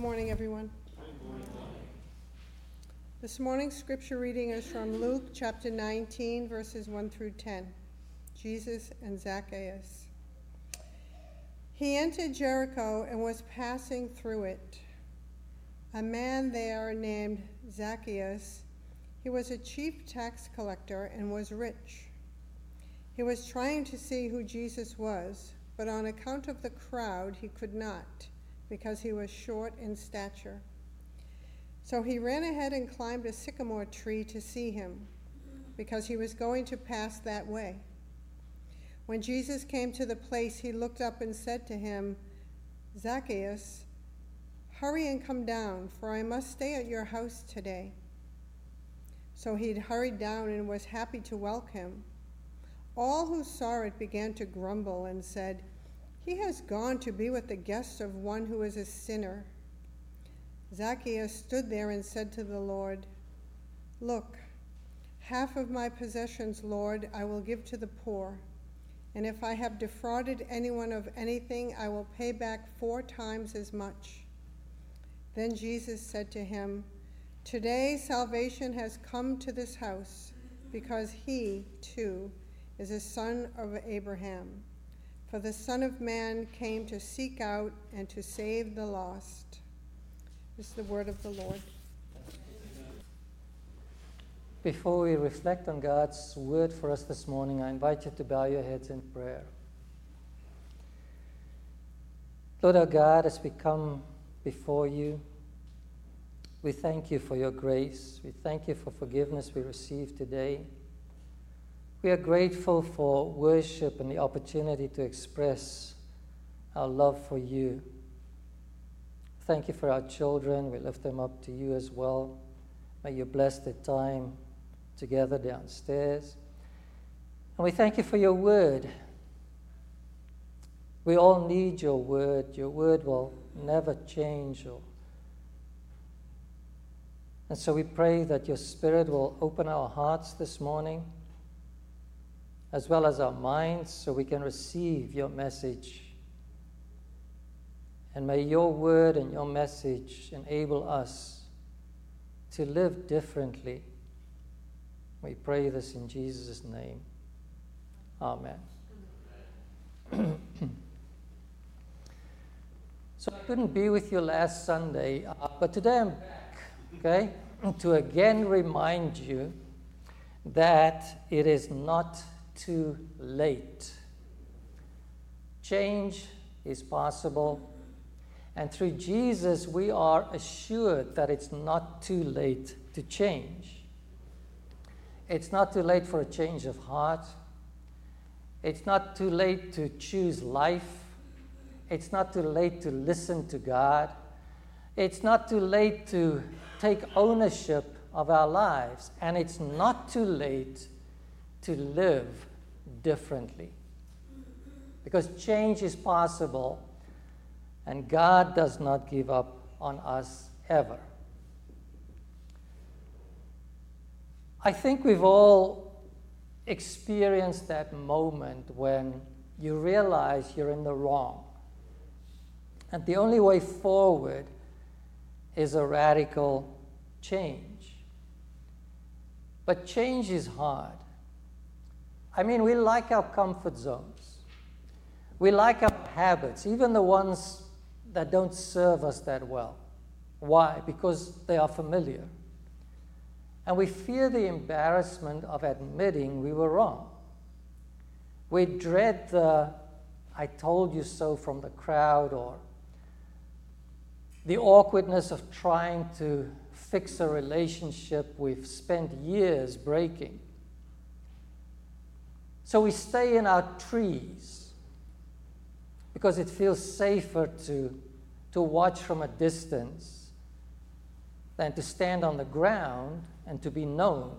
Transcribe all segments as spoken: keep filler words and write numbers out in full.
morning, everyone. This morning's scripture reading is from Luke chapter nineteen, verses one through ten. Jesus and Zacchaeus. He entered Jericho and was passing through it. A man there named Zacchaeus, he was a chief tax collector and was rich. He was trying to see who Jesus was, but on account of the crowd he could not, because he was short in stature. So he ran ahead and climbed a sycamore tree to see him, because he was going to pass that way. When Jesus came to the place, he looked up and said to him, "Zacchaeus, hurry and come down, for I must stay at your house today." So he hurried down and was happy to welcome him. All who saw it began to grumble and said, "He has gone to be with the guests of one who is a sinner." Zacchaeus stood there and said to the Lord, "Look, half of my possessions, Lord, I will give to the poor. And if I have defrauded anyone of anything, I will pay back four times as much." Then Jesus said to him, "Today salvation has come to this house, because he, too, is a son of Abraham. For the Son of Man came to seek out and to save the lost." This is the word of the Lord. Before we reflect on God's word for us this morning, I invite you to bow your heads in prayer. Lord our God, as we come before you, we thank you for your grace. We thank you for forgiveness we received today. We are grateful for worship and the opportunity to express our love for you. Thank you for our children. We lift them up to you as well. May you bless their time together downstairs. And we thank you for your word. We all need your word. Your word will never change. Or... And so we pray that your Spirit will open our hearts this morning, as well as our minds, so we can receive your message. And may your word and your message enable us to live differently. We pray this in Jesus' name. Amen. So I couldn't be with you last Sunday, uh, but today I'm back, okay, to again remind you that it is not too late. Change is possible, and through Jesus we are assured that it's not too late to change. It's not too late for a change of heart. It's not too late to choose life. It's not too late to listen to God. It's not too late to take ownership of our lives, and it's not too late to live differently. Because change is possible, and God does not give up on us ever. I think we've all experienced that moment when you realize you're in the wrong, and the only way forward is a radical change. But change is hard. I mean, we like our comfort zones. We like our habits, even the ones that don't serve us that well. Why? Because they are familiar. And we fear the embarrassment of admitting we were wrong. We dread the "I told you so" from the crowd, or the awkwardness of trying to fix a relationship we've spent years breaking. So we stay in our trees because it feels safer to, to watch from a distance than to stand on the ground and to be known.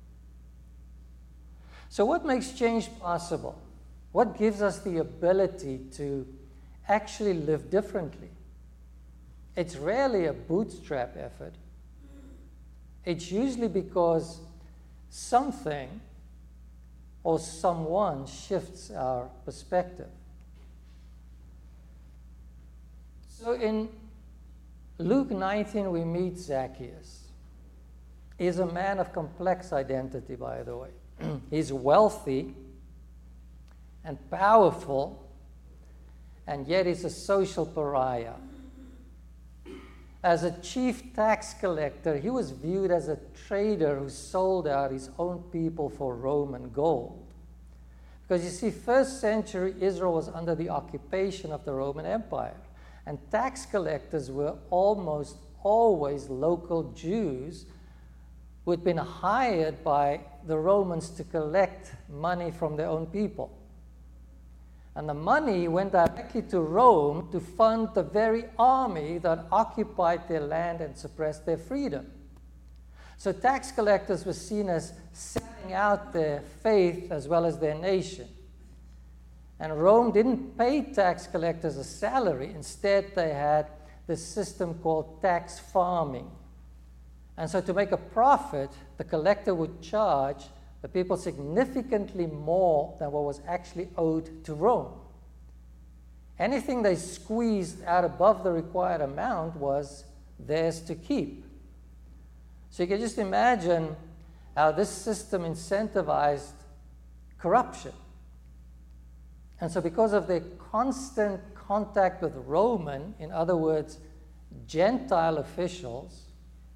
So what makes change possible? What gives us the ability to actually live differently? It's rarely a bootstrap effort. It's usually because something or someone shifts our perspective. So in Luke nineteen, we meet Zacchaeus. He's a man of complex identity, by the way. He's wealthy and powerful, and yet he's a social pariah. As a chief tax collector, he was viewed as a trader who sold out his own people for Roman gold. Because you see, first century Israel was under the occupation of the Roman Empire, and tax collectors were almost always local Jews who had been hired by the Romans to collect money from their own people. And the money went directly to Rome to fund the very army that occupied their land and suppressed their freedom. So tax collectors were seen as selling out their faith as well as their nation. And Rome didn't pay tax collectors a salary. Instead, they had this system called tax farming. And so to make a profit, the collector would charge the people significantly more than what was actually owed to Rome. Anything they squeezed out above the required amount was theirs to keep. So you can just imagine how this system incentivized corruption. And so because of their constant contact with Roman, in other words, Gentile officials,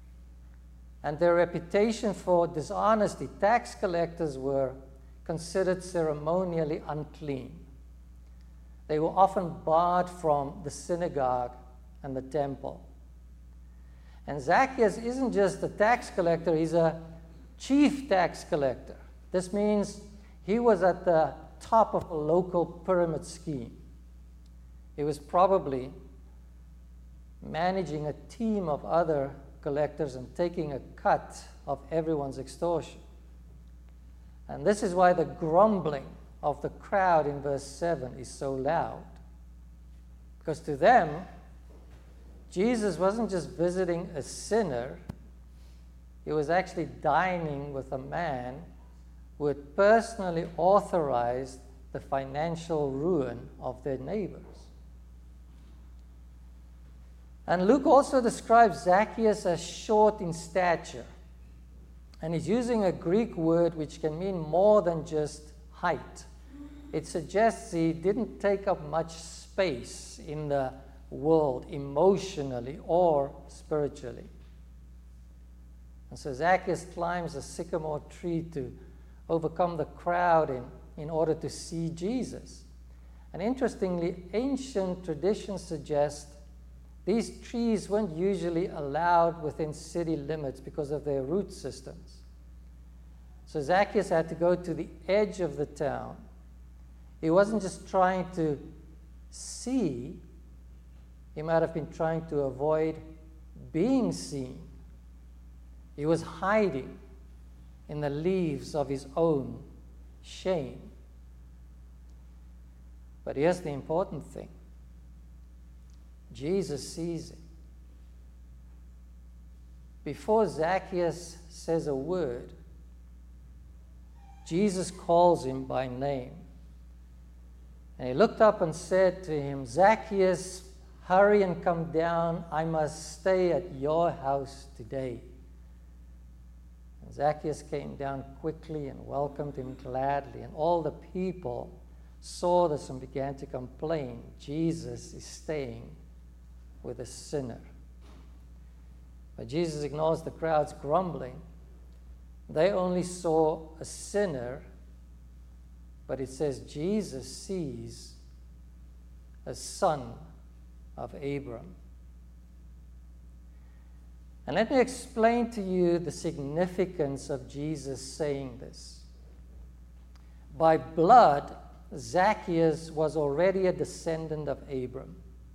and their reputation for dishonesty, tax collectors were considered ceremonially unclean. They were often barred from the synagogue and the temple. And Zacchaeus isn't just a tax collector, he's a chief tax collector. This means he was at the top of a local pyramid scheme. He was probably managing a team of other collectors and taking a cut of everyone's extortion. And this is why the grumbling of the crowd in verse seven is so loud. Because to them, Jesus wasn't just visiting a sinner, he was actually dining with a man who had personally authorized the financial ruin of their neighbors. And Luke also describes Zacchaeus as short in stature. And he's using a Greek word which can mean more than just height. It suggests he didn't take up much space in the world emotionally or spiritually. And so Zacchaeus climbs a sycamore tree to overcome the crowd in, in order to see Jesus. And interestingly, ancient traditions suggest these trees weren't usually allowed within city limits because of their root systems. So Zacchaeus had to go to the edge of the town. He wasn't just trying to see, he might have been trying to avoid being seen. He was hiding in the leaves of his own shame. But here's the important thing. Jesus sees it. Before Zacchaeus says a word, Jesus calls him by name. And he looked up and said to him, "Zacchaeus, hurry and come down. I must stay at your house today." And Zacchaeus came down quickly and welcomed him gladly. And all the people saw this and began to complain, "Jesus is staying with a sinner." But Jesus ignores the crowd's grumbling. They only saw a sinner, but it says Jesus sees a son of Abram. And let me explain to you the significance of Jesus saying this. By blood, Zacchaeus was already a descendant of Abram.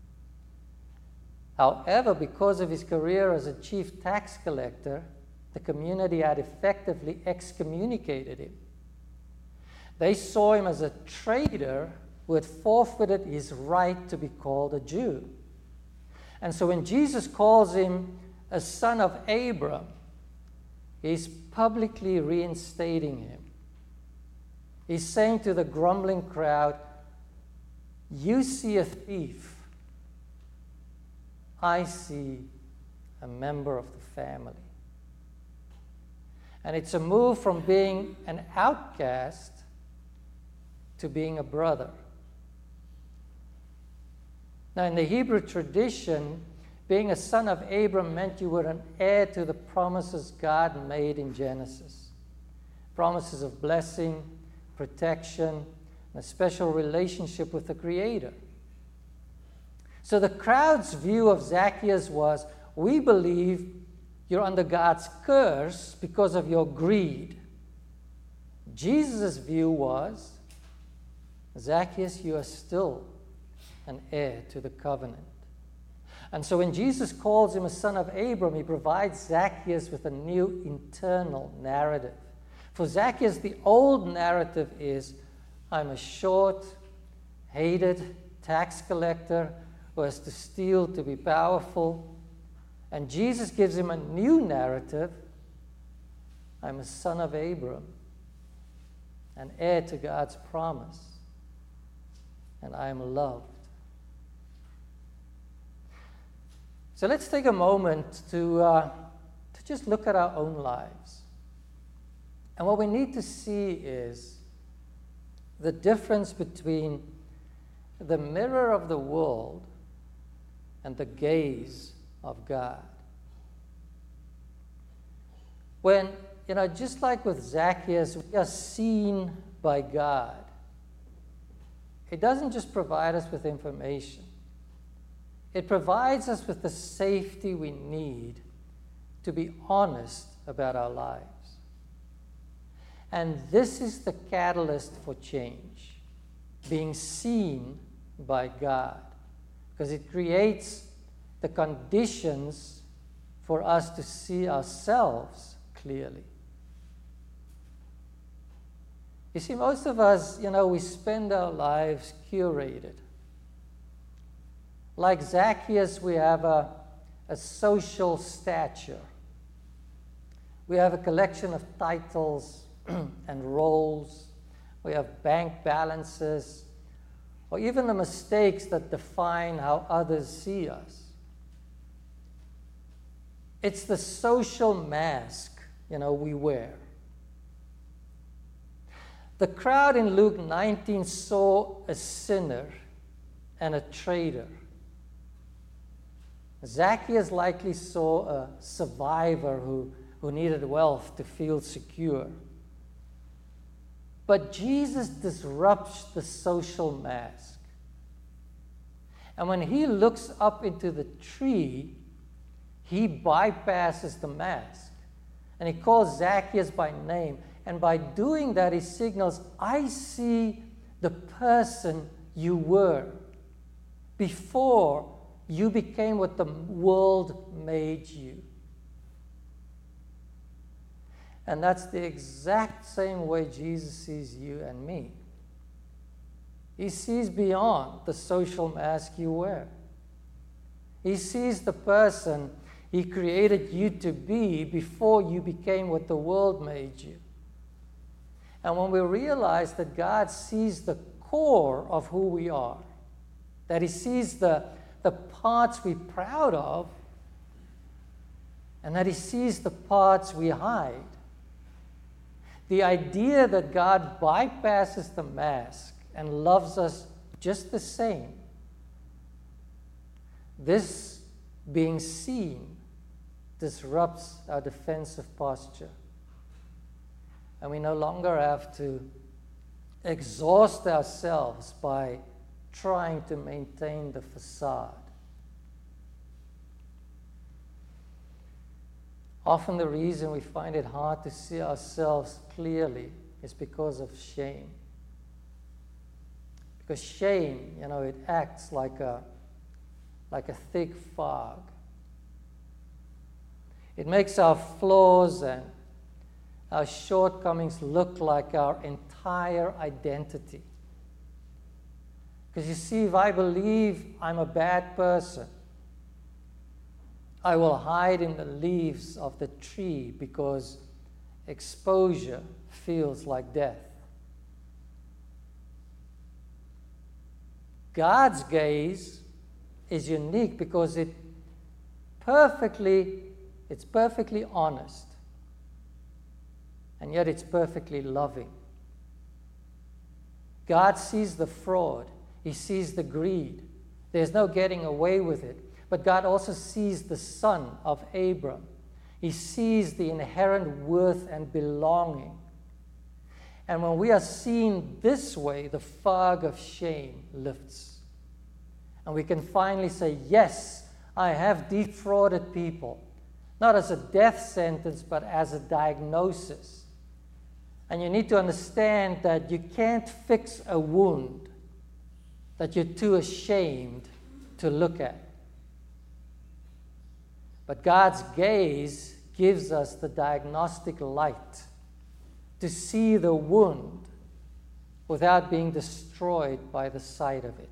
However, because of his career as a chief tax collector, the community had effectively excommunicated him. They saw him as a traitor who had forfeited his right to be called a Jew. And so when Jesus calls him a son of Abram, he's publicly reinstating him. He's saying to the grumbling crowd, "You see a thief. I see a member of the family. And it's a move from being an outcast to being a brother. Now, in the Hebrew tradition, being a son of Abram meant you were an heir to the promises God made in Genesis. Promises of blessing, protection, and a special relationship with the Creator. So the crowd's view of Zacchaeus was, we believe you're under God's curse because of your greed. Jesus' view was, Zacchaeus, you are still an heir to the covenant. And so when Jesus calls him a son of Abram, he provides Zacchaeus with a new internal narrative. For Zacchaeus, the old narrative is, I'm a short, hated tax collector who has to steal to be powerful. And Jesus gives him a new narrative. I'm a son of Abram, an heir to God's promise, and I am loved. So let's take a moment to, uh, to just look at our own lives. And what we need to see is the difference between the mirror of the world and the gaze of God. When, you know, just like with Zacchaeus, we are seen by God. It doesn't just provide us with information. It provides us with the safety we need to be honest about our lives. And this is the catalyst for change, being seen by God, because it creates the conditions for us to see ourselves clearly. You see, most of us, you know, we spend our lives curated. Like Zacchaeus, we have a, a social stature. We have a collection of titles and roles. We have bank balances, or even the mistakes that define how others see us. It's the social mask, you know, we wear. The crowd in Luke nineteen saw a sinner and a traitor. Zacchaeus likely saw a survivor who, who needed wealth to feel secure. But Jesus disrupts the social mask. And when he looks up into the tree, he bypasses the mask. And he calls Zacchaeus by name. And by doing that, he signals, I see the person you were before you became what the world made you. And that's the exact same way Jesus sees you and me. He sees beyond the social mask you wear. He sees the person he created you to be before you became what the world made you. And when we realize that God sees the core of who we are, that he sees the, the parts we're proud of, and that he sees the parts we hide, the idea that God bypasses the mask and loves us just the same, this being seen disrupts our defensive posture. And we no longer have to exhaust ourselves by trying to maintain the facade. Often the reason we find it hard to see ourselves clearly is because of shame. Because shame, you know, it acts like a, like a thick fog. It makes our flaws and our shortcomings look like our entire identity. Because you see, if I believe I'm a bad person, I will hide in the leaves of the tree because exposure feels like death. God's gaze is unique because it, perfectly, it's perfectly honest. And yet it's perfectly loving. God sees the fraud. He sees the greed. There's no getting away with it. But God also sees the son of Abram. He sees the inherent worth and belonging. And when we are seen this way, the fog of shame lifts. And we can finally say, yes, I have defrauded people. Not as a death sentence, but as a diagnosis. And you need to understand that you can't fix a wound that you're too ashamed to look at. But God's gaze gives us the diagnostic light to see the wound without being destroyed by the sight of it.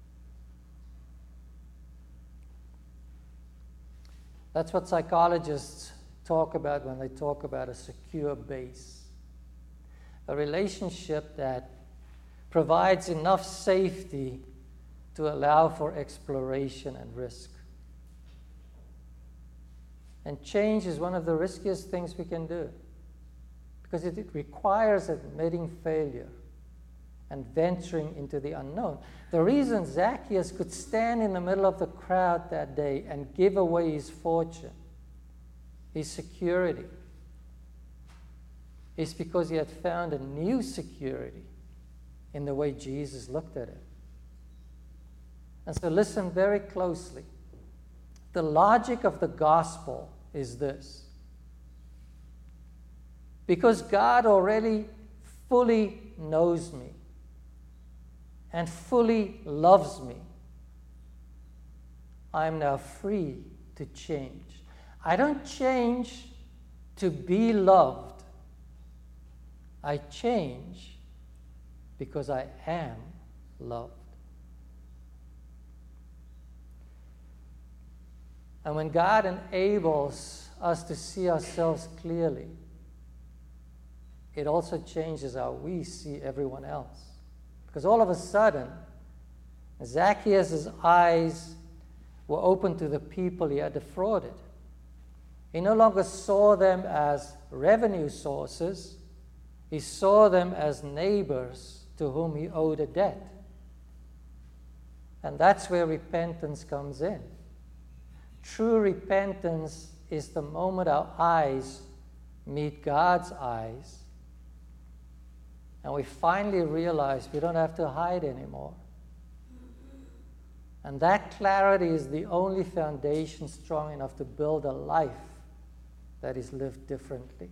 That's what psychologists talk about when they talk about a secure base. A relationship that provides enough safety to allow for exploration and risk. And change is one of the riskiest things we can do, because it, it requires admitting failure and venturing into the unknown. The reason Zacchaeus could stand in the middle of the crowd that day and give away his fortune, his security, is because he had found a new security in the way Jesus looked at it. And so listen very closely. The logic of the gospel is this. Because God already fully knows me and fully loves me, I am now free to change. I don't change to be loved. I change because I am loved. And when God enables us to see ourselves clearly, it also changes how we see everyone else. Because all of a sudden, Zacchaeus' eyes were open to the people he had defrauded. He no longer saw them as revenue sources. He saw them as neighbors to whom he owed a debt. And that's where repentance comes in. True repentance is the moment our eyes meet God's eyes, and we finally realize we don't have to hide anymore. And that clarity is the only foundation strong enough to build a life that is lived differently.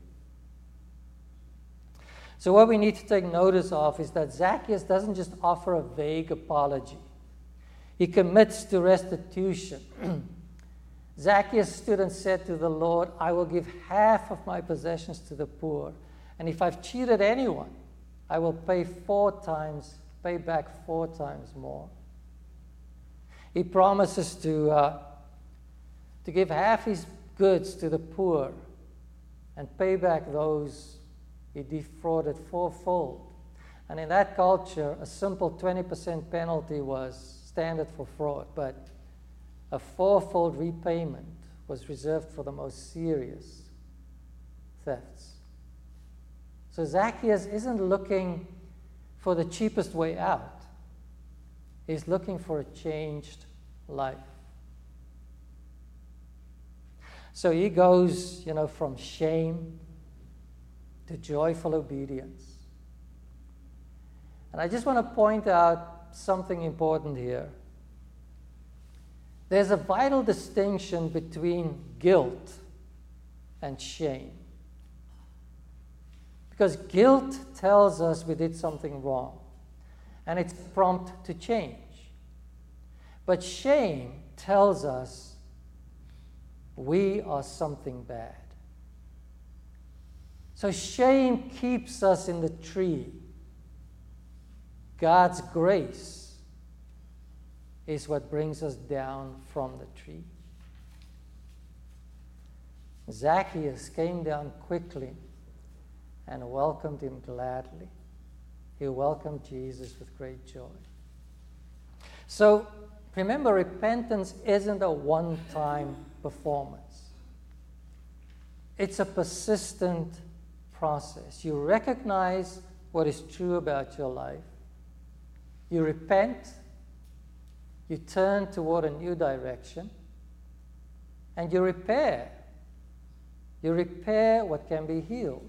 So what we need to take notice of is that Zacchaeus doesn't just offer a vague apology. He commits to restitution. Zacchaeus stood and said to the Lord, I will give half of my possessions to the poor, and if I've cheated anyone, I will pay four times, pay back four times more. He promises to, uh, to give half his goods to the poor and pay back those he defrauded fourfold. And in that culture, a simple twenty percent penalty was standard for fraud, but a fourfold repayment was reserved for the most serious thefts. So Zacchaeus isn't looking for the cheapest way out. He's looking for a changed life. So he goes, you know, from shame to joyful obedience. And I just want to point out something important here. There's a vital distinction between guilt and shame. Because guilt tells us we did something wrong, and it's prompt to change. But shame tells us we are something bad. So shame keeps us in the tree. God's grace is what brings us down from the tree. Zacchaeus came down quickly and welcomed him gladly. He welcomed Jesus with great joy. So Remember, repentance isn't a one-time performance. It's a persistent process. You recognize what is true about your life. You repent. You turn toward a new direction. And you repair. You repair what can be healed.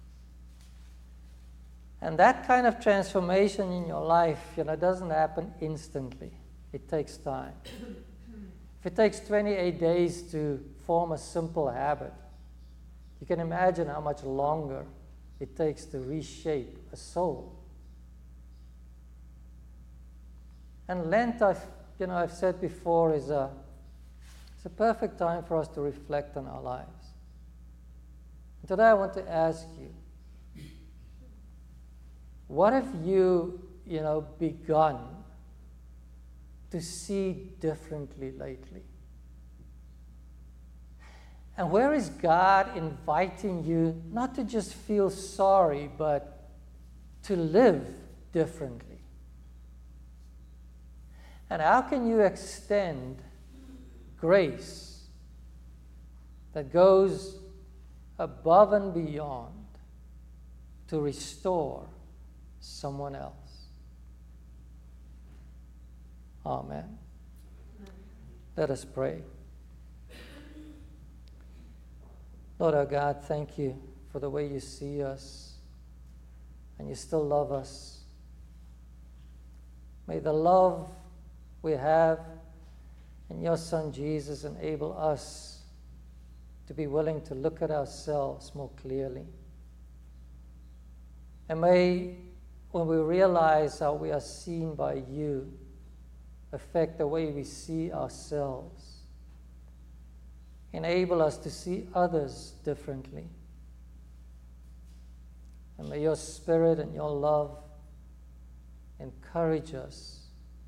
And that kind of transformation in your life, you know, doesn't happen instantly. It takes time. If it takes twenty-eight days to form a simple habit, you can imagine how much longer it takes to reshape a soul. And Lent, I've, you know, I've said before, is a, it's a perfect time for us to reflect on our lives. And today I want to ask you, what have you, you know, begun to see differently lately? And where is God inviting you not to just feel sorry, but to live differently? And how can you extend grace that goes above and beyond to restore someone else? Amen. Let us pray. Lord our God, thank you for the way you see us and you still love us. May the love we have in your Son Jesus enable us to be willing to look at ourselves more clearly. And may, when we realize how we are seen by you, affect the way we see ourselves. Enable us to see others differently. And may your Spirit and your love encourage us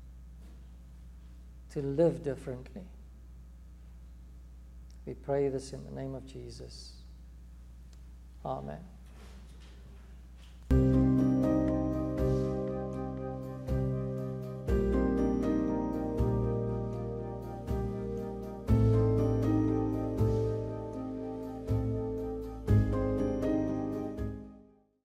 to live differently. We pray this in the name of Jesus. Amen.